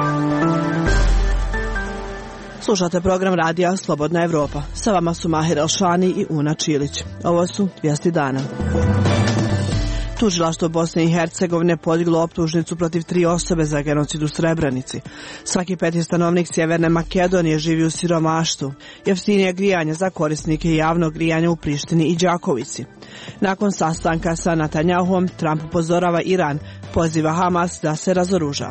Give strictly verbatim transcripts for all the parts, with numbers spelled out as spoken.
Slušate program radija Slobodna Evropa. Sa vama su Mahir Elšani i Una Čilić. Ovo su vijesti dana. Tužilaštvo Bosne i Hercegovine podiglo optužnicu protiv tri osobe za genocid u Srebrenici. Svaki peti stanovnik Sjeverne Makedonije živi u siromaštvu. Jeftinije grijanje za korisnike javnog grijanja u Prištini i Đakovici. Nakon sastanka sa Netanjahuom, Trump upozorava Iran, poziva Hamas da se razoruža.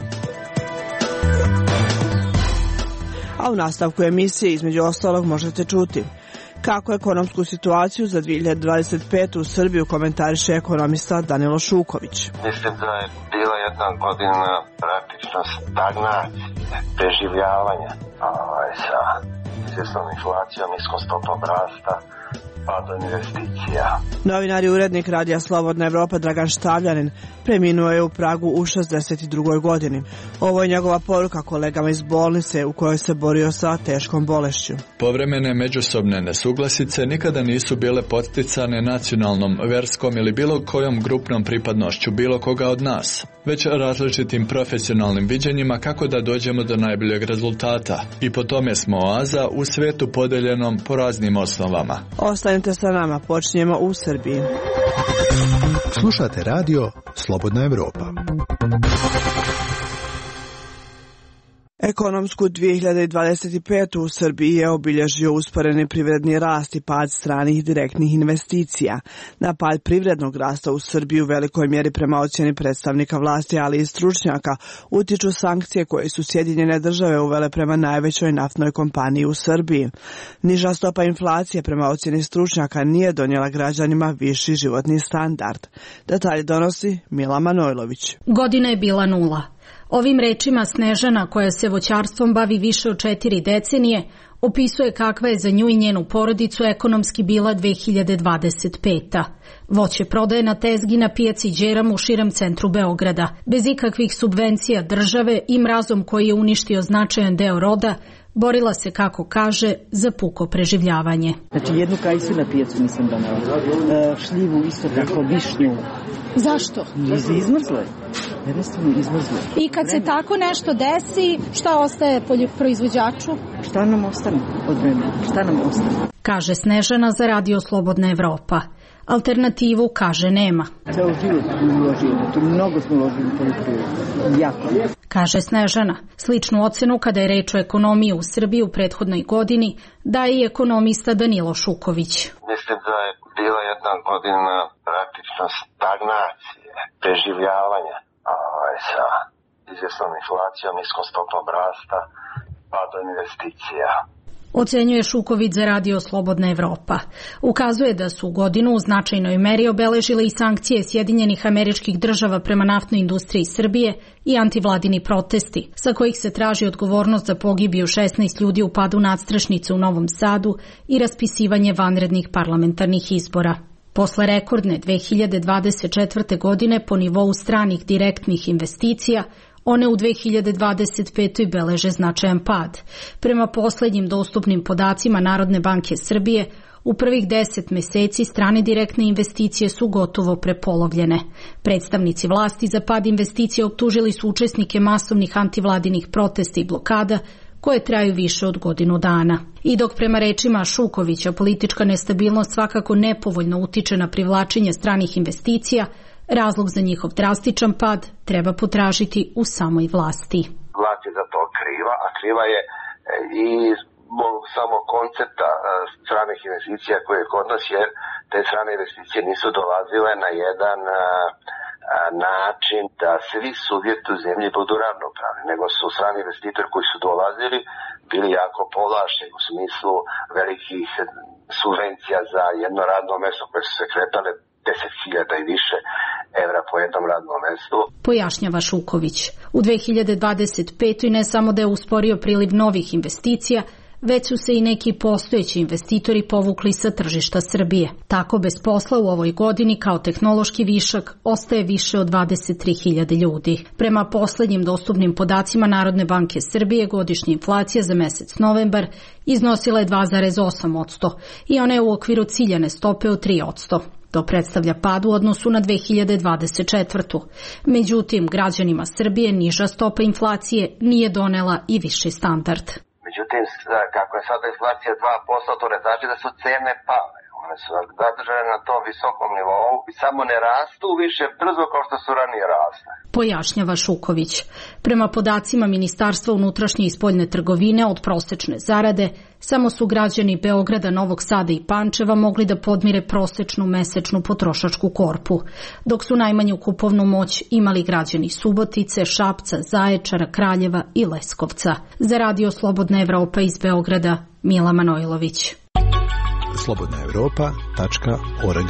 A u nastavku emisije između ostalog možete čuti kako ekonomsku situaciju za dvije hiljade dvadeset petu u Srbiju komentariše ekonomista Danilo Šuković. Mislim da je bila jedna godina praktično stagnacije, preživljavanja ovaj, sa izvjesnom inflacijom, niskom stopom rasta, pa do investicija. Novinar i urednik radija Slobodna Evropa Dragan Štavljanin preminuo je u Pragu u šezdeset drugoj godini. Ovo je njegova poruka kolegama iz bolnice u kojoj se borio sa teškom bolešću. Povremene međusobne nesuglasice nikada nisu bile podsticane nacionalnom, verskom ili bilo kojom grupnom pripadnošću bilo koga od nas, već različitim profesionalnim viđenjima kako da dođemo do najboljeg rezultata. I po tome smo oaza u svetu podeljenom po raznim osnovama. Ostanite sa nama, počinjemo u Srbiji. Slušate radio Slobodna Evropa. Ekonomsku dvije hiljade dvadeset petu u Srbiji je obilježio usporeni privredni rast i pad stranih direktnih investicija. Na pad privrednog rasta u Srbiji u velikoj mjeri prema ocjeni predstavnika vlasti, ali i stručnjaka, utiču sankcije koje su Sjedinjene države uvele prema najvećoj naftnoj kompaniji u Srbiji. Niža stopa inflacije prema ocjeni stručnjaka nije donijela građanima viši životni standard. Detalje donosi Mila Manojlović. Godina je bila nula. Ovim rečima Snežana, koja se voćarstvom bavi više od četiri decenije, opisuje kakva je za nju i njenu porodicu ekonomski bila dvije hiljade dvadeset peta. Voće prodaje na tezgi na pijaci Đeram u širem centru Beograda, bez ikakvih subvencija države i mrazom koji je uništio značajan deo roda, borila se, kako kaže, za puko preživljavanje. Znači jednu kajsu na pijacu nisam donela, e, šljivu isto tako, višnju. Zašto? Izmrzle. Jednostavno izmrzle. I kad se tako nešto desi, šta ostaje proizvođaču? Šta nam ostane od vremena? Šta nam ostane? Kaže Snežana za radio Slobodna Evropa. Alternativu, kaže, nema. Ceo život smo uložili, tu mnogo smo uložili u poljoprivredu. Jako. Kaže Snežana. Sličnu ocenu kada je reč o ekonomiji u Srbiji u prethodnoj godini daje i ekonomista Danilo Šuković. Mislim da je bila jedna godina praktično stagnacije, preživljavanja ovaj, sa izvjesnom inflacijom, niskom stopom rasta, pa do investicija. Ocenjuje Šuković za radio Slobodna Evropa. Ukazuje da su godinu u značajnoj meri obeležile i sankcije Sjedinjenih Američkih Država prema naftnoj industriji Srbije i antivladini protesti, sa kojih se traži odgovornost za pogibiju šesnaest ljudi u padu nadstrešnice u Novom Sadu i raspisivanje vanrednih parlamentarnih izbora. Posle rekordne dvije hiljade dvadeset četvrte. godine po nivou stranih direktnih investicija, one u dvije hiljade dvadeset petoj. beleže značajan pad. Prema poslednjim dostupnim podacima Narodne banke Srbije, u prvih deset meseci strane direktne investicije su gotovo prepolovljene. Predstavnici vlasti za pad investicija optužili su učesnike masovnih antivladinih protesta i blokada, koje traju više od godinu dana. I dok prema rečima Šukovića politička nestabilnost svakako nepovoljno utiče na privlačenje stranih investicija, razlog za njihov drastičan pad treba potražiti u samoj vlasti. Vlast je za to kriva, a kriva je i samo koncepta stranih investicija koje je kod nas, jer te strane investicije nisu dolazile na jedan način da svi subjekti u zemlji budu ravnopravni, nego su strani investitori koji su dolazili bili jako povlašćeni u smislu velikih subvencija za jedno radno mjesto koje su se kretale deset hiljada i više evra po jednom radnom mjestu. Pojašnjava Šuković. U dvije hiljade dvadeset petoj. ne samo da je usporio priliv novih investicija, već su se i neki postojeći investitori povukli sa tržišta Srbije. Tako bez posla u ovoj godini kao tehnološki višak ostaje više od dvadeset tri hiljade ljudi. Prema poslednjim dostupnim podacima Narodne banke Srbije, godišnja inflacija za mesec novembar iznosila je dva zarez osam posto i ona je u okviru ciljane stope od tri posto. To predstavlja pad u odnosu na dve hiljade dvadeset četvrtu. Međutim, građanima Srbije niža stopa inflacije nije donela i viši standard. Međutim, kako je sada inflacija dva posto, to ne znači da su cene pale. One su zadržane na tom visokom nivou i samo ne rastu više brzo kao što su ranije rasle. Pojašnjava Šuković. Prema podacima Ministarstva unutrašnje i spoljne trgovine od prosečne zarade, samo su građani Beograda, Novog Sada i Pančeva mogli da podmire prosečnu mesečnu potrošačku korpu, dok su najmanju kupovnu moć imali građani Subotice, Šapca, Zaječara, Kraljeva i Leskovca. Za Radio Slobodna Evropa iz Beograda, Mila Manojlović. slobodna evropa tačka org.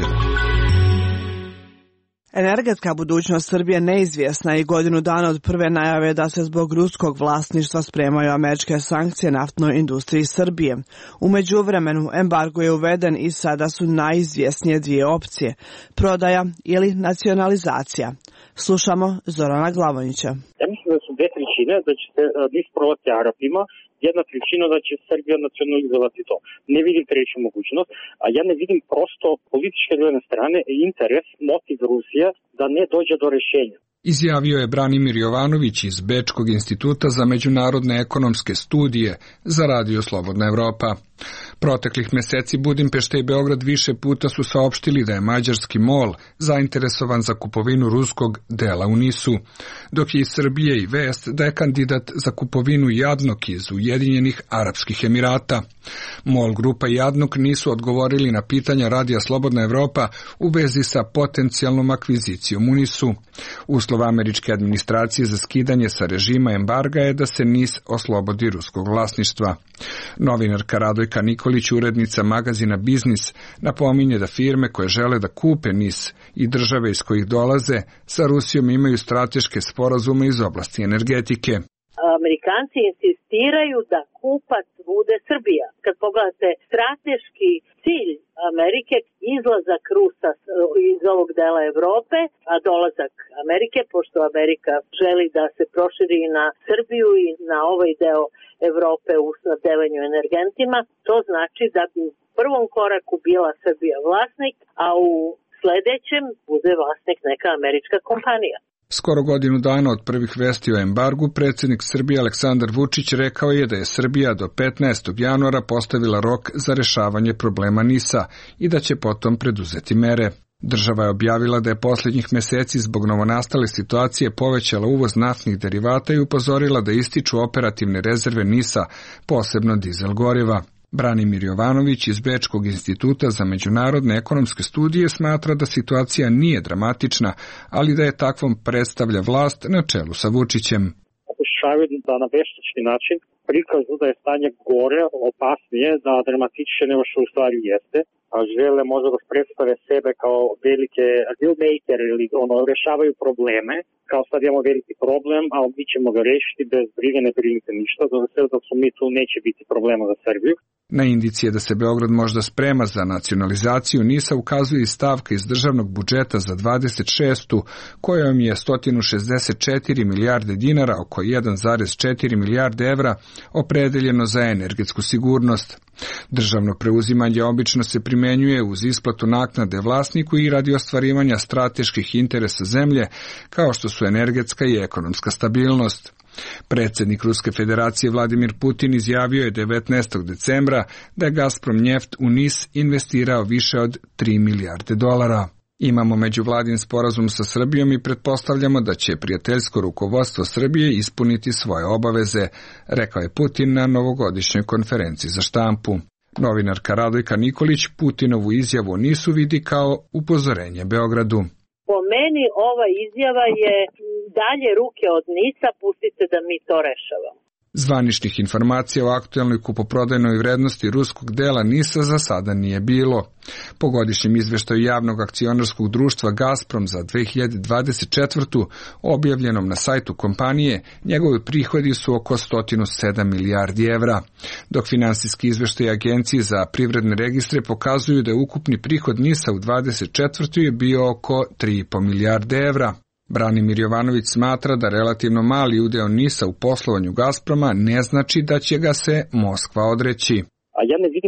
Energetska budućnost Srbije neizvjesna i godinu dana od prve najave da se zbog ruskog vlasništva spremaju američke sankcije naftnoj industriji Srbije. U međuvremenu embargo je uveden i sada su najizvjesnije dvije opcije, prodaja ili nacionalizacija. Slušamo Zorana Glavonića. Ja mislim da su dve trećine, da će se NIS prodati Arapima, jedna trećina da će Srbija nacionalizovati to. Ne vidim treću mogućnost, a ja ne vidim prosto političke dvojne strane i interes, motiv Rusije da ne dođe do rješenja. Izjavio je Branimir Jovanović iz Bečkog instituta za međunarodne ekonomske studije za Radio Slobodna Evropa. Proteklih meseci Budimpešta i Beograd više puta su saopštili da je mađarski MOL zainteresovan za kupovinu ruskog dela u NIS-u, dok je iz Srbije i vest da je kandidat za kupovinu Jadnok iz Ujedinjenih Arapskih Emirata. MOL grupa i Jadnok nisu odgovorili na pitanja Radija Slobodna Evropa u vezi sa potencijalnom akvizicijom u NIS-u. Uslov američke administracije za skidanje sa režima embarga je da se NIS oslobodi ruskog vlasništva. Novinarka Radojka Nikolić, urednica magazina Biznis, napominje da firme koje žele da kupe NIS i države iz kojih dolaze sa Rusijom imaju strateške sporazume iz oblasti energetike. Amerikanci insistiraju da kupac bude Srbija. Kad pogledate strateški cilj Amerike, izlazak Rusa iz ovog dela Evrope, a dolazak Amerike, pošto Amerika želi da se proširi na Srbiju i na ovaj deo Evrope u snabdevanju energentima, to znači da bi u prvom koraku bila Srbija vlasnik, a u sledećem bude vlasnik neka američka kompanija. Skoro godinu dana od prvih vesti o embargu, predsjednik Srbije Aleksandar Vučić rekao je da je Srbija do petnaestog januara postavila rok za rešavanje problema NIS-a i da će potom preduzeti mere. Država je objavila da je posljednjih meseci zbog novonastale situacije povećala uvoz naftnih derivata i upozorila da ističu operativne rezerve NIS-a, posebno dizel goriva. Branimir Jovanović iz Bečkog instituta za međunarodne ekonomske studije smatra da situacija nije dramatična, ali da je takvom predstavlja vlast na čelu sa Vučićem. Pokušavaju da na veštački način prikažu da je stanje gore, opasnije, da dramatičnije nego što u stvari jeste, a žele možda da predstave sebe kao velike dealmaker ili ono, rešavaju probleme, kao sad imamo veliki problem, a mi ćemo ga rešiti bez brige, ne brinite ništa, da sve dok su mi tu neće biti problema za Srbiju. Na indicije da se Beograd možda sprema za nacionalizaciju NIS-a ukazuje i stavka iz državnog budžeta za dvadeset šestu kojom je sto šezdeset četiri milijarde dinara, oko jedan zarez četiri milijarde evra, opredeljeno za energetsku sigurnost. Državno preuzimanje obično se primenjuje uz isplatu naknade vlasniku i radi ostvarivanja strateških interesa zemlje, kao što su energetska i ekonomska stabilnost. Predsjednik Ruske federacije Vladimir Putin izjavio je devetnaestog decembra da je Gazprom Njeft u NIS investirao više od tri milijarde dolara. Imamo međuvladin sporazum sa Srbijom i pretpostavljamo da će prijateljsko rukovodstvo Srbije ispuniti svoje obaveze, rekao je Putin na novogodišnjoj konferenciji za štampu. Novinarka Radojka Nikolić Putinovu izjavu NIS-u vidi kao upozorenje Beogradu. Po meni ova izjava je dalje ruke od NIS-a, pustite da mi to rešavamo. Zvaničnih informacija o aktuelnoj kupoprodajnoj vrednosti ruskog dela NIS-a za sada nije bilo. Po godišnjem izveštaju javnog akcionarskog društva Gazprom za dve hiljade dvadeset četvrtu. objavljenom na sajtu kompanije, njegovi prihodi su oko sto sedam milijardi evra, dok finansijski izveštaj Agencije za privredne registre pokazuju da je ukupni prihod NIS-a u dvadeset četvrtoj je bio oko tri i po milijarde evra. Branimir Jovanović smatra da relativno mali udeo NIS-a u poslovanju Gazproma ne znači da će ga se Moskva odreći. A ja ne vidim sa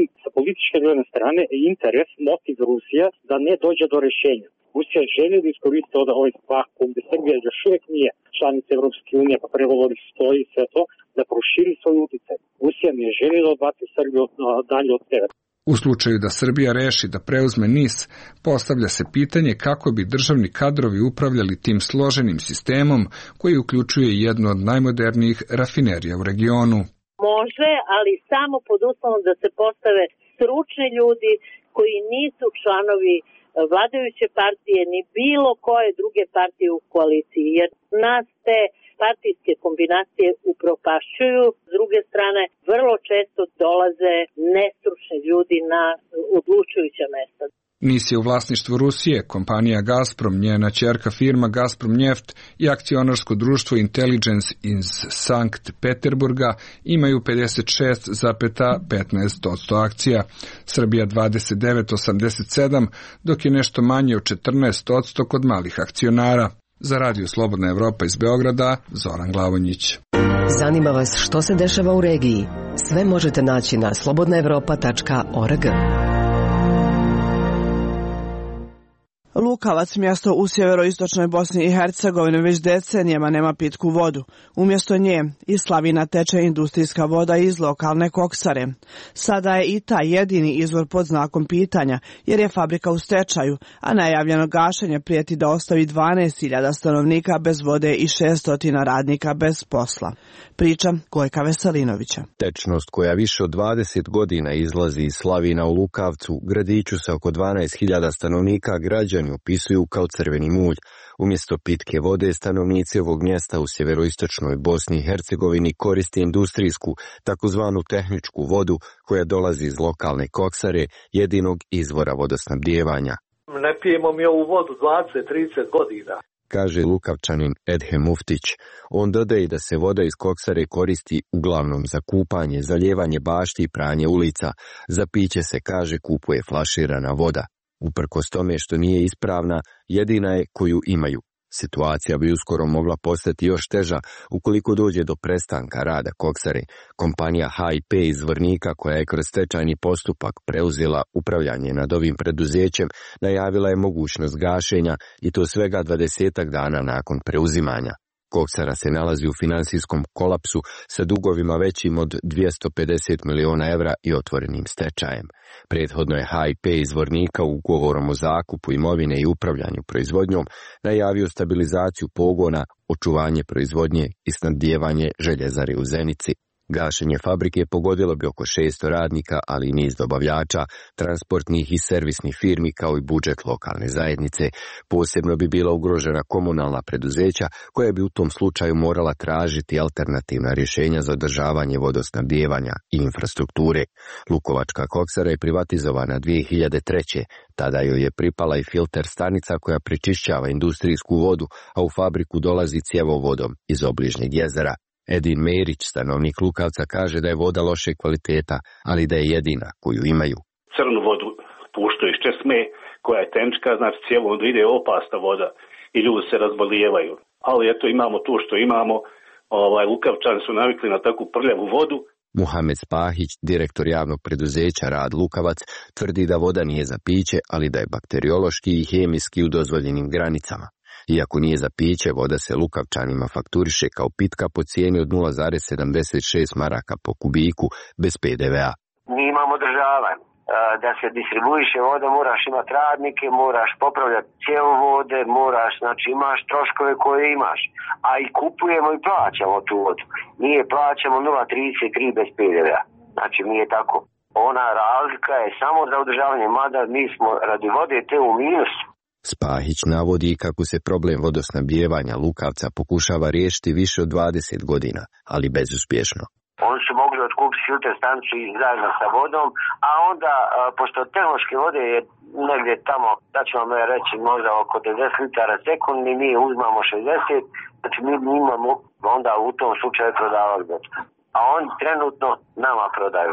političke druge strane interes, motiv Rusije da ne dođe do rješenja. Rusija želi da iskoristi ovaj vakuum gdje Srbija još uvijek nije članica Evropske unije, pa pregovori stoji i sve to, da proširi svoj utjecaj. Rusija ne želi da odbaci Srbiju dalje od sebe. U slučaju da Srbija reši da preuzme N I S, postavlja se pitanje kako bi državni kadrovi upravljali tim složenim sistemom koji uključuje jednu od najmodernijih rafinerija u regionu. Može, ali samo pod uslovom da se postave stručni ljudi koji nisu članovi vladajuće partije ni bilo koje druge partije u koaliciji, jer nas te partijske kombinacije upropašćuju. S druge strane, vrlo često dolaze nestručni ljudi na odlučujuća mesta. N I S je u vlasništvu Rusije, kompanija Gazprom, njena ćerka firma Gazprom Njeft i akcionarsko društvo Intelligence iz Sankt Peterburga imaju pedeset šest zarez petnaest posto akcija, Srbija dvadeset devet zarez osamdeset sedam, dok je nešto manje od četrnaest posto kod malih akcionara. Za Radio Slobodna Evropa iz Beograda, Zoran Glavonjić. Zanima vas što se dešava u regiji? Sve možete naći na slobodna evropa tačka org. Lukavac, mjesto u sjeveroistočnoj Bosni i Hercegovini, već decenijama nema pitku vodu. Umjesto nje iz slavina teče industrijska voda iz lokalne koksare. Sada je i taj jedini izvor pod znakom pitanja, jer je fabrika u stečaju, a najavljeno gašenje prijeti da ostavi dvanaest hiljada stanovnika bez vode i šesto radnika bez posla. Priča Gojka Veselinovića. Tečnost koja više od dvadeset godina izlazi iz slavina u Lukavcu, gradiću sa oko dvanaest hiljada stanovnika, građani opisuju kao crveni mulj. Umjesto pitke vode, stanovnici ovog mjesta u sjeveroistočnoj Bosni i Hercegovini koriste industrijsku, takozvanu tehničku vodu koja dolazi iz lokalne koksare, jedinog izvora vodosnabdijevanja. Ne pijemo mi ovu vodu dvadeset trideset godina, kaže Lukavčanin Edhem Muftić. On dodaje da se voda iz koksare koristi uglavnom za kupanje, zalijevanje bašti i pranje ulica. Za piće se, kaže, kupuje flaširana voda. Uprkos tome što nije ispravna, jedina je koju imaju. Situacija bi uskoro mogla postati još teža ukoliko dođe do prestanka rada koksare. Kompanija H I P iz Zvornika, koja je kroz stečajni postupak preuzela upravljanje nad ovim preduzećem, najavila je mogućnost gašenja i to svega dvadesetak dana nakon preuzimanja. Koksara se nalazi u finansijskom kolapsu sa dugovima većim od dvjesto pedeset miliona evra i otvorenim stečajem. Prethodno je H I P iz Zvornika ugovorom o zakupu imovine i upravljanju proizvodnjom najavio stabilizaciju pogona, očuvanje proizvodnje i snabdijevanje željezare u Zenici. Gašenje fabrike pogodilo bi oko šesto radnika, ali i niz dobavljača, transportnih i servisnih firmi kao i budžet lokalne zajednice. Posebno bi bila ugrožena komunalna preduzeća koja bi u tom slučaju morala tražiti alternativna rješenja za održavanje vodosnabdijevanja i infrastrukture. Lukovačka koksara je privatizovana dvije hiljade treće. Tada joj je pripala i filter stanica koja prečišćava industrijsku vodu, a u fabriku dolazi cjevovodom iz obližnjeg jezera. Edin Merić, stanovnik Lukavca, kaže da je voda loše kvaliteta, ali da je jedina koju imaju. Crnu vodu puštaju iz česme, koja je tenčka, znači cjevovodu ide opasna voda i ljudi se razbolijevaju. Ali eto, imamo to što imamo, ovaj, Lukavčani su navikli na takvu prljavu vodu. Muhamed Spahić, direktor javnog preduzeća Rad Lukavac, tvrdi da voda nije za piće, ali da je bakteriološki i hemijski u dozvoljenim granicama. Iako nije za piće, voda se Lukavčanima fakturiše kao pitka po cijeni od nula zarez sedamdeset šest maraka po kubiku bez P D V A. Mi imamo održavanje. Da se distribuiše voda, moraš imati radnike, moraš popravljati cjevovode, moraš, znači imaš troškove koje imaš. A i kupujemo i plaćamo tu vodu. Mi je plaćamo nula zarez trideset tri bez P D V A. Znači mi je tako. Ona razlika je samo za održavanje, mada mi smo radi vode te u minusu. Spahić navodi kako se problem vodosnabdijevanja Lukavca pokušava riješiti više od dvadeset godina, ali bezuspješno. Oni su mogli otkupiti filter stanicu i zajedno sa vodom, a onda, pošto tehnološke vode je negdje tamo, da ću vam reći možda oko devedeset litara sekundi, mi uzmamo šezdeset, znači mi imamo onda u tom slučaju prodavali vodu. A oni trenutno nama prodaju vodu.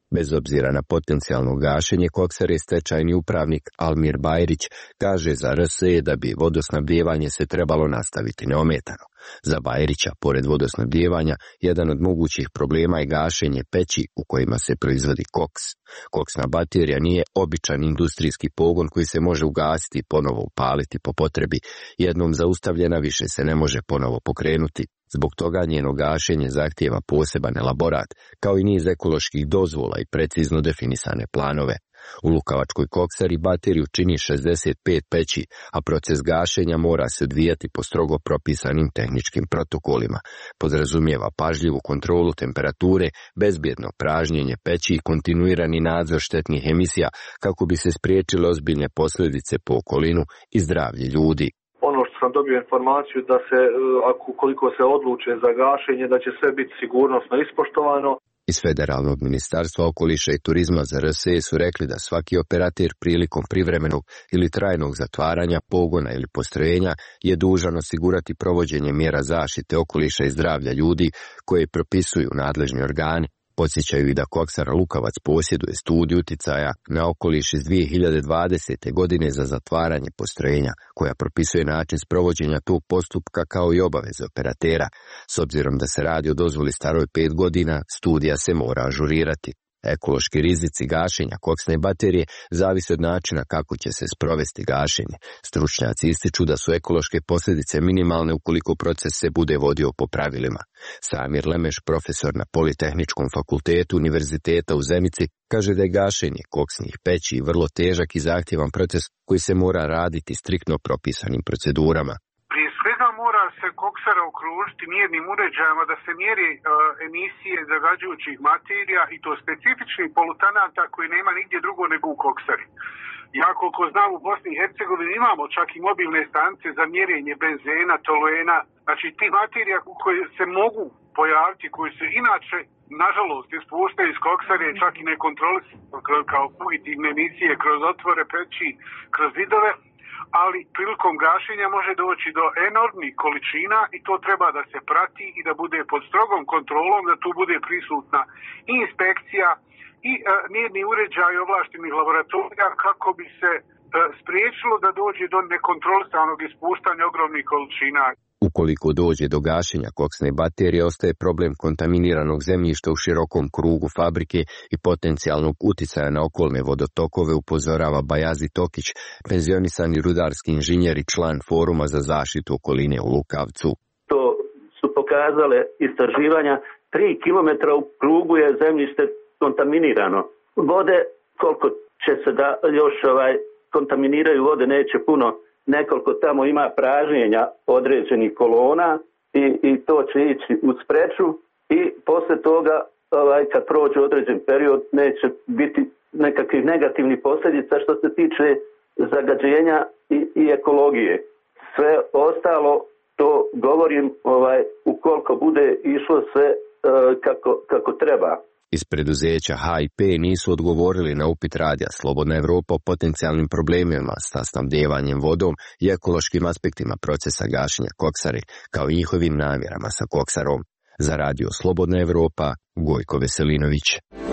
Bez obzira na potencijalno gašenje, Koksare stečajni upravnik Almir Bajrić kaže za R S E da bi vodosnabdijevanje se trebalo nastaviti neometano. Za Bajrića, pored vodosnabdijevanja, jedan od mogućih problema je gašenje peći u kojima se proizvodi koks. Koksna baterija nije običan industrijski pogon koji se može ugasiti i ponovo upaliti po potrebi. Jednom zaustavljena više se ne može ponovo pokrenuti. Zbog toga njeno gašenje zahtijeva poseban elaborat, kao i niz ekoloških dozvola i precizno definisane planove. U Lukavačkoj koksari bateriju čini šezdeset pet peći, a proces gašenja mora se odvijati po strogo propisanim tehničkim protokolima. Podrazumijeva pažljivu kontrolu temperature, bezbjedno pražnjenje peći i kontinuirani nadzor štetnih emisija kako bi se spriječile ozbiljne posljedice po okolinu i zdravlje ljudi. Ono što sam dobio informaciju da se, ako koliko se odluče za gašenje, da će sve biti sigurnosno ispoštovano. Iz Federalnog ministarstva okoliša i turizma za R S E su rekli da svaki operater prilikom privremenog ili trajnog zatvaranja pogona ili postrojenja je dužan osigurati provođenje mjera zaštite okoliša i zdravlja ljudi koje propisuju nadležni organi. Podsjećaju i da Koksara Lukavac posjeduje studiju uticaja na okoliš iz dvije hiljade dvadesete. godine za zatvaranje postrojenja, koja propisuje način sprovođenja tog postupka kao i obaveze operatera. S obzirom da se radi o dozvoli staroj pet godina, studija se mora ažurirati. Ekološki rizici gašenja koksne baterije zavise od načina kako će se sprovesti gašenje. Stručnjaci ističu da su ekološke posljedice minimalne ukoliko proces se bude vodio po pravilima. Samir Lemeš, profesor na Politehničkom fakultetu Univerziteta u Zenici, kaže da je gašenje koksnih peći vrlo težak i zahtjevan proces koji se mora raditi striktno propisanim procedurama. Prije svega mora se koksara okružiti mjernim uređajima da se mjeri e, emisije zagađujućih materija i to specifičnih polutanata koji nema nigdje drugo nego u koksari. Ja koliko znam u Bosni i Hercegovini imamo čak i mobilne stanice za mjerenje benzena, toluena, znači ti materija koje se mogu pojaviti, koji se inače nažalost ispuštaju iz koksare, čak i nekontrolisano kao fugitivne emisije kroz otvore peći, kroz zidove. Ali prilikom gašenja može doći do enormnih količina i to treba da se prati i da bude pod strogom kontrolom, da tu bude prisutna i inspekcija i e, mjerni uređaj ovlaštenih laboratorija kako bi se e, spriječilo da dođe do nekontrolisanog ispuštanja ogromnih količina. Ukoliko dođe do gašenja koksne baterije, ostaje problem kontaminiranog zemljišta u širokom krugu fabrike i potencijalnog uticaja na okolne vodotokove, upozorava Bajazi Tokić, penzionisani rudarski inženjer i član Foruma za zaštitu okoline u Lukavcu. To su pokazale istraživanja, tri kilometra u krugu je zemljište kontaminirano. Vode, koliko će se da još ovaj, kontaminiraju vode, neće puno. Nekoliko tamo ima pražnjenja određenih kolona i, i to će ići u spreču i poslije toga ovaj, kad prođe određen period neće biti nekakvih negativnih posljedica što se tiče zagađenja i, i ekologije. Sve ostalo to govorim ovaj, ukoliko bude išlo sve uh, kako, kako treba. Iz preduzeća H I P nisu odgovorili na upit radija Slobodna Evropa o potencijalnim problemima sa snabdevanjem vodom i ekološkim aspektima procesa gašenja koksare, kao i njihovim namjerama sa koksarom. Za radio Slobodna Evropa, Gojko Veselinović.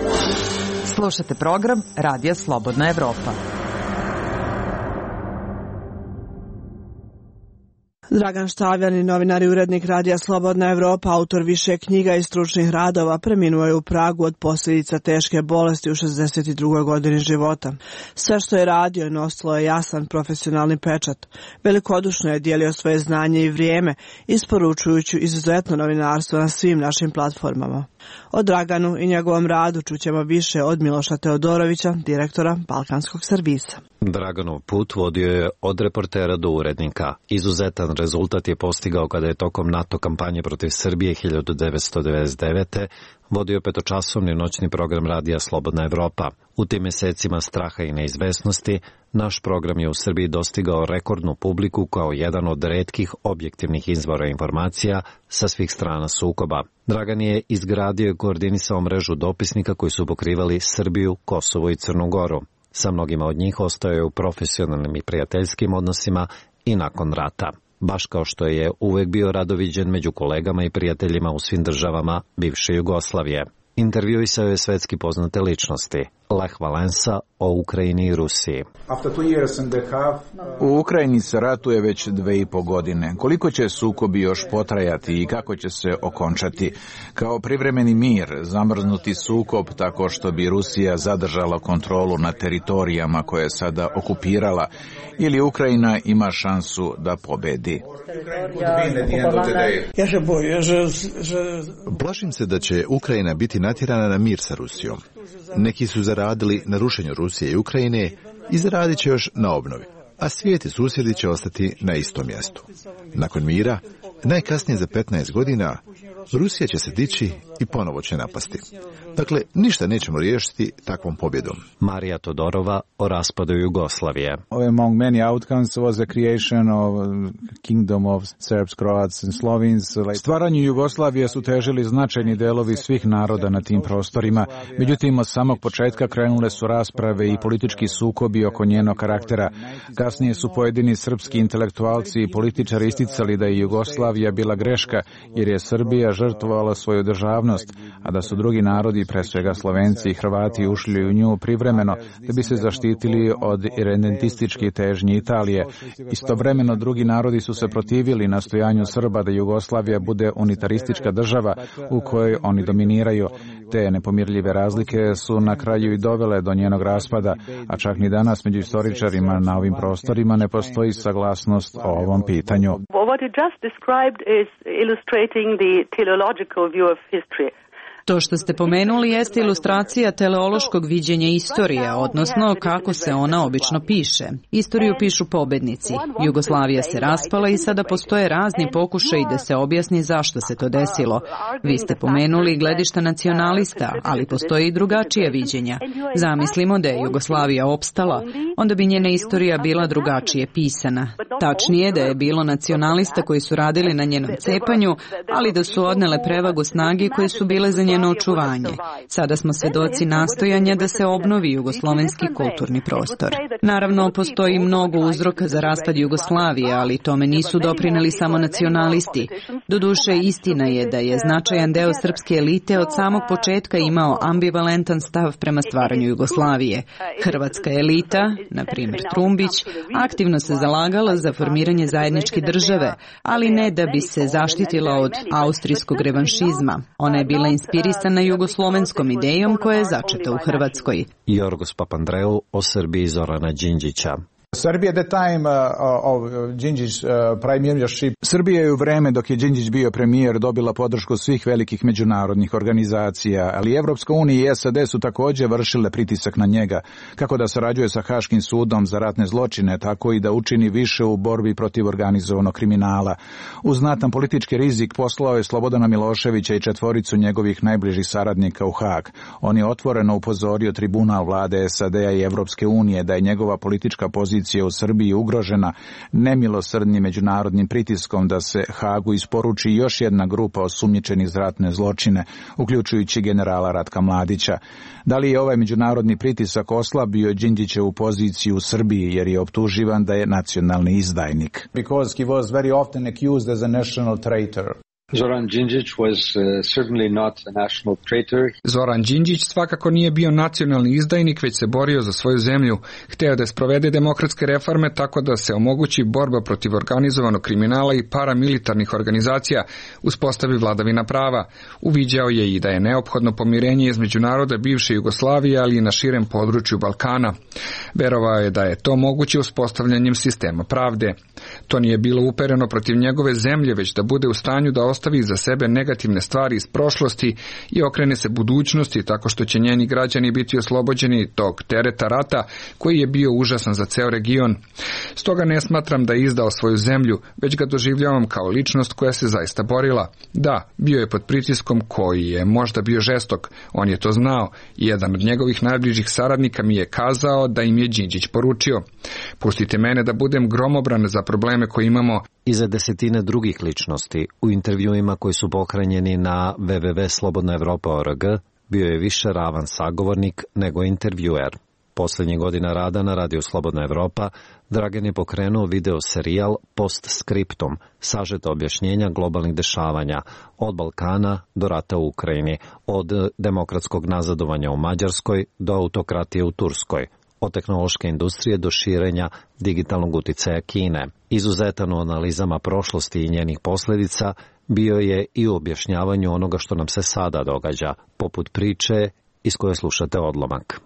Slušate program Radija Slobodna Evropa. Dragan Štavljanin, novinar i urednik Radija Slobodna Evropa, autor više knjiga i stručnih radova, preminuo je u Pragu od posljedica teške bolesti u šezdeset drugoj godini života. Sve što je radio nosilo je jasan profesionalni pečat. Velikodušno je dijelio svoje znanje i vrijeme, isporučujući izuzetno novinarstvo na svim našim platformama. O Draganu i njegovom radu čućemo više od Miloša Teodorovića, direktora Balkanskog servisa. Draganov put vodio je od reportera do urednika. Izuzetan rezultat je postigao kada je tokom NATO kampanje protiv Srbije hiljadu devetsto devedeset devete. vodio petočasovni noćni program Radija Slobodna Evropa. U tim mjesecima straha i neizvesnosti, naš program je u Srbiji dostigao rekordnu publiku kao jedan od retkih objektivnih izvora informacija sa svih strana sukoba. Dragan je izgradio i koordinisao mrežu dopisnika koji su pokrivali Srbiju, Kosovo i Crnu Goru. Sa mnogima od njih ostao je u profesionalnim i prijateljskim odnosima i nakon rata. Baš kao što je uvek bio radoviđen među kolegama i prijateljima u svim državama bivše Jugoslavije. Intervjuisao je svetski poznate ličnosti, Lech Valensa o Ukrajini i Rusiji. U Ukrajini se ratuje već dve i po godine. Koliko će sukobi još potrajati i kako će se okončati? Kao privremeni mir, zamrznuti sukob tako što bi Rusija zadržala kontrolu na teritorijama koje je sada okupirala, ili Ukrajina ima šansu da pobedi? Plašim se da će Ukrajina biti natjerana na mir sa Rusijom. Neki su zaradili na rušenju Rusije i Ukrajine i zaradit će još na obnovi, a svijet i susjedi će ostati na istom mjestu. Nakon mira, najkasnije za petnaest godina, Rusija će se dići i ponovo će napasti. Dakle, ništa nećemo riješiti takvom pobjedom. Marija Todorova o raspadu Jugoslavije. Among many outcomes was the creation of kingdom of Serbs, Croats and Slovenes. Stvaranju Jugoslavije su težili značajni delovi svih naroda na tim prostorima. Međutim, od samog početka krenule su rasprave i politički sukobi oko njenog karaktera. Kasnije su pojedini srpski intelektualci i političari isticali da je Jugoslavija bila greška, jer je Srbija žrtvovala svoju državnost, a da su drugi narodi, pre svega Slovenci i Hrvati, ušli u nju privremeno da bi se zaštitili od irredentističke težnje Italije. Istovremeno drugi narodi su se protivili nastojanju Srba da Jugoslavija bude unitaristička država u kojoj oni dominiraju. Te nepomirljive razlike su na kraju i dovele do njenog raspada, a čak ni danas među istoričarima na ovim prostorima ne postoji saglasnost o ovom pitanju. What you just described is illustrating the teleological view of history. To što ste pomenuli jeste ilustracija teleološkog viđenja istorije, odnosno kako se ona obično piše. Istoriju pišu pobednici. Jugoslavija se raspala i sada postoje razni pokušaji da se objasni zašto se to desilo. Vi ste pomenuli gledišta nacionalista, ali postoji i drugačija viđenja. Zamislimo da je Jugoslavija opstala, onda bi njena istorija bila drugačije pisana. Tačnije da je bilo nacionalista koji su radili na njenom cepanju, ali da su odnele prevagu snage koje su bile za njeno očuvanje. Sada smo svedoci nastojanja da se obnovi jugoslovenski kulturni prostor. Naravno, postoji mnogo uzroka za raspad Jugoslavije, ali tome nisu doprineli samo nacionalisti. Doduše, istina je da je značajan deo srpske elite od samog početka imao ambivalentan stav prema stvaranju Jugoslavije. Hrvatska elita, na primjer Trumbić, aktivno se zalagala za formiranje zajedničke države, ali ne da bi se zaštitila od austrijskog revanšizma. Ona je bila inspirisana jugoslovenskom idejom koja je začeta u Hrvatskoj. Jorgos Papandreou o Srbiji Zorana Đinđića. Serbia at the time uh, of Đinđić uh, premiership. Srbija je u vreme dok je Đinđić bio premijer dobila podršku svih velikih međunarodnih organizacija, ali Evropska unija i S A D su također vršile pritisak na njega, kako da sarađuje sa Haškim sudom za ratne zločine, tako i da učini više u borbi protiv organizovanog kriminala. Uz znatan politički rizik poslao je Slobodana Miloševića i četvoricu njegovih najbližih saradnika u Hag. On je otvoreno upozorio tribunal vlade S A D-a i Evropske unije da je njegova politička pozicija u Srbiji ugrožena nemilosrdnim međunarodnim pritiskom da se Hagu isporuči još jedna grupa osumnjičenih za ratne zločine, uključujući generala Ratka Mladića. Da li je ovaj međunarodni pritisak oslabio Đinđićevu poziciju u Srbiji jer je optuživan da je nacionalni izdajnik? Because he was very often accused as a national traitor. Zoran Đinđić was uh, certainly not a national traitor. Zoran Đinđić svakako nije bio nacionalni izdajnik, već se borio za svoju zemlju. Hteo da sprovede demokratske reforme tako da se omogući borba protiv organizovanog kriminala i paramilitarnih organizacija, uspostavi vladavina prava. Uviđao je i da je neophodno pomirenje između naroda bivše Jugoslavije, ali i na širem području Balkana. Verovao je da je to moguće uspostavljanjem sistema pravde. To nije bilo upereno protiv njegove zemlje, već da bude u stanju da ostavi za sebe negativne stvari iz prošlosti i okrene se budućnosti tako što će njeni građani biti oslobođeni tog tereta rata koji je bio užasan za ceo region. Stoga ne smatram da je izdao svoju zemlju, već ga doživljavam kao ličnost koja se zaista borila. Da, bio je pod pritiskom koji je možda bio žestok, on je to znao i jedan od njegovih najbližih saradnika mi je kazao da im je Đinđić poručio: pustite mene da budem gromobran za probleme koje imamo. I za desetine drugih ličnosti u intervjuima koji su pohranjeni na w w w tačka slobodna evropa tačka org bio je više ravan sagovornik nego intervjuer. Posljednjih godina rada na radiju Slobodna Evropa, Dragan je pokrenuo video serijal Postscriptum, sažeta objašnjenja globalnih dešavanja, od Balkana do rata u Ukrajini, od demokratskog nazadovanja u Mađarskoj do autokratije u Turskoj, od tehnološke industrije do širenja digitalnog uticaja Kine. Izuzetan u analizama prošlosti i njenih posljedica bio je i u objašnjavanju onoga što nam se sada događa, poput priče iz koje slušate odlomak.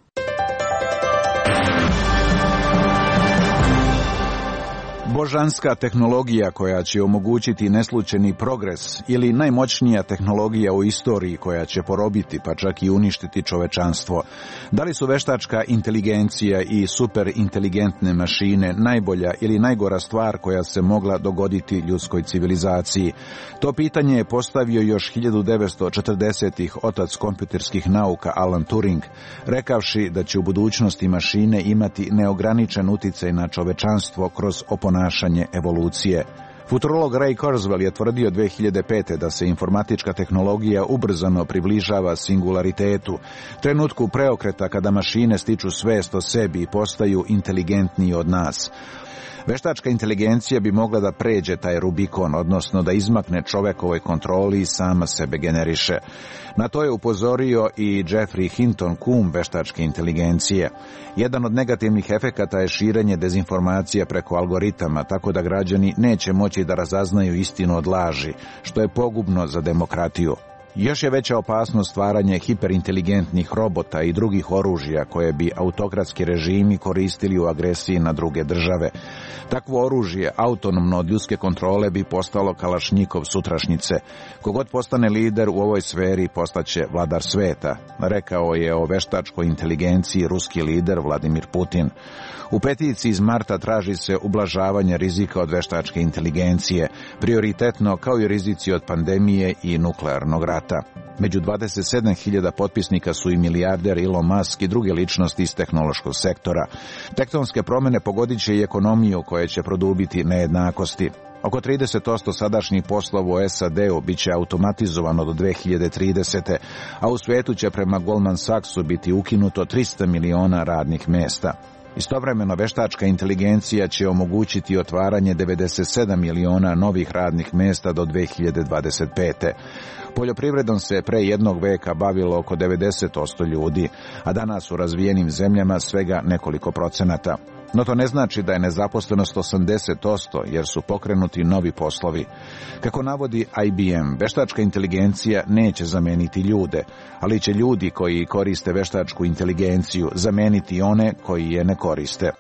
Božanska tehnologija koja će omogućiti neslučajni progres ili najmoćnija tehnologija u istoriji koja će porobiti pa čak i uništiti čovečanstvo. Da li su veštačka inteligencija i superinteligentne mašine najbolja ili najgora stvar koja se mogla dogoditi ljudskoj civilizaciji? To pitanje je postavio još hiljadu devetsto četrdesetih otac kompjuterskih nauka Alan Turing, rekavši da će u budućnosti mašine imati neograničen uticaj na čovečanstvo kroz oponašanje evolucije. Futurolog Ray Kurzweil je tvrdio dve hiljade pete da se informatička tehnologija ubrzano približava singularitetu, trenutku preokreta kada mašine stiču svest o sebi i postaju inteligentniji od nas. Veštačka inteligencija bi mogla da pređe taj Rubikon, odnosno da izmakne čovekovoj kontroli i sama sebe generiše. Na to je upozorio i Jeffrey Hinton, kum veštačke inteligencije. Jedan od negativnih efekata je širenje dezinformacija preko algoritama, tako da građani neće moći da razaznaju istinu od laži, što je pogubno za demokratiju. Još je veća opasnost stvaranje hiperinteligentnih robota i drugih oružja koje bi autokratski režimi koristili u agresiji na druge države. Takvo oružje, autonomno od ljudske kontrole, bi postalo kalašnjikov sutrašnjice. Kogod postane lider u ovoj sferi postaće vladar sveta, rekao je o veštačkoj inteligenciji ruski lider Vladimir Putin. U peticiji iz marta traži se ublažavanje rizika od veštačke inteligencije, prioritetno kao i rizici od pandemije i nuklearnog rata. Među dvadeset sedam hiljada potpisnika su i milijarder Elon Musk i druge ličnosti iz tehnološkog sektora. Tektonske promjene pogodit će i ekonomiju koja će produbiti nejednakosti. Oko trideset posto sadašnjih poslova u S A D-u bit će automatizovano do dve hiljade tridesete. a u svijetu će prema Goldman Sachsu biti ukinuto trista miliona radnih mjesta. Istovremeno veštačka inteligencija će omogućiti otvaranje devedeset sedam miliona novih radnih mjesta do dve hiljade dvadeset pete. Poljoprivredom se pre jednog veka bavilo oko devedeset posto ljudi, a danas u razvijenim zemljama svega nekoliko procenata. No to ne znači da je nezaposlenost osamdeset posto, jer su pokrenuti novi poslovi. Kako navodi I B M, veštačka inteligencija neće zameniti ljude, ali će ljudi koji koriste veštačku inteligenciju zameniti one koji je ne koriste.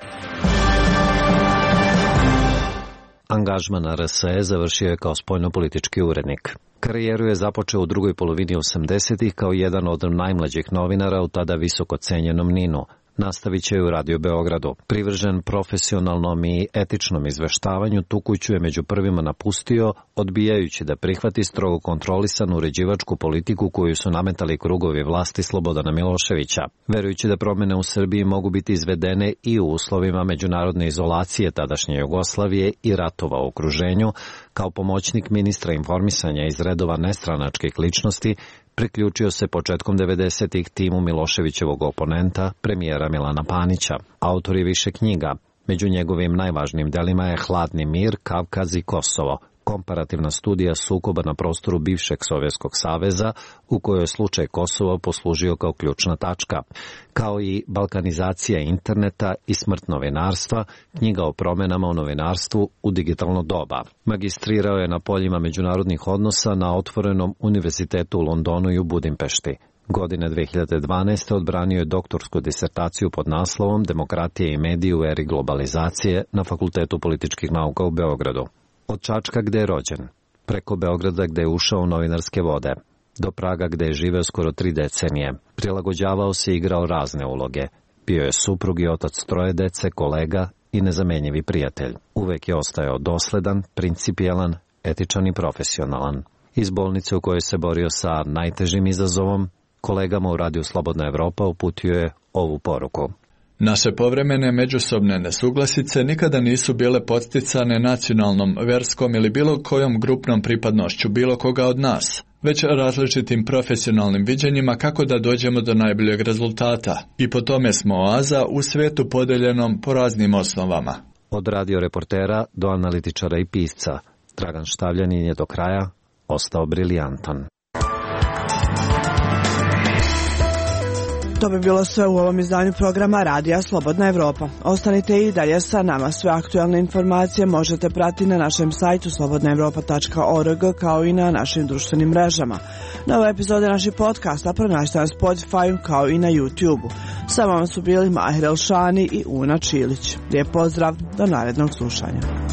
Angažman na R S E završio je kao spoljnopolitički urednik. Karijeru je započeo u drugoj polovini osamdesetih kao jedan od najmlađih novinara u tada visoko cenjenom Ninu. Nastavit će u Radio Beogradu. Privržen profesionalnom i etičnom izveštavanju, tu kuću je među prvima napustio, odbijajući da prihvati strogo kontrolisanu uređivačku politiku koju su nametali krugovi vlasti Slobodana Miloševića. Verujući da promjene u Srbiji mogu biti izvedene i u uslovima međunarodne izolacije tadašnje Jugoslavije i ratova u okruženju, kao pomoćnik ministra informisanja iz redova nestranačkih ličnosti, priključio se početkom devedesetih timu Miloševićevog oponenta, premijera Milana Panića. Autor je više knjiga. Među njegovim najvažnijim delima je Hladni mir, Kavkaz i Kosovo, komparativna studija sukoba na prostoru bivšeg Sovjetskog saveza, u kojoj je slučaj Kosova poslužio kao ključna tačka, kao i Balkanizacija interneta i smrt novinarstva, knjiga o promjenama u novinarstvu u digitalno doba. Magistrirao je na poljima međunarodnih odnosa na Otvorenom univerzitetu u Londonu i u Budimpešti. Godine dve hiljade dvanaeste. odbranio je doktorsku disertaciju pod naslovom Demokratija i mediji u eri globalizacije na Fakultetu političkih nauka u Beogradu. Od Čačka gde je rođen, preko Beograda gde je ušao u novinarske vode, do Praga gde je živeo skoro tri decenije. Prilagođavao se i igrao razne uloge. Bio je suprug i otac troje dece, kolega i nezamenjivi prijatelj. Uvek je ostajao dosledan, principijelan, etičan i profesionalan. Iz bolnice u kojoj se borio sa najtežim izazovom, kolegama u Radiju Slobodna Evropa uputio je ovu poruku. Naše povremene međusobne nesuglasice nikada nisu bile podsticane nacionalnom, verskom ili bilo kojom grupnom pripadnošću bilo koga od nas. već različitim profesionalnim viđenjima kako da dođemo do najboljeg rezultata. I po tome smo oaza u svijetu podeljenom po raznim osnovama. Od radio reportera do analitičara i pisca, Dragan Štavljanin je do kraja ostao briljantan. To bi bilo sve u ovom izdanju programa Radija Slobodna Evropa. Ostanite i dalje sa nama. Sve aktualne informacije možete pratiti na našem sajtu slobodna evropa tačka org kao i na našim društvenim mrežama. Nove epizode naših podcasta pronađite na Spotify kao i na YouTube-u. Sa vama su bili Mahir Elšani i Una Čilić. Lijep pozdrav, do narednog slušanja.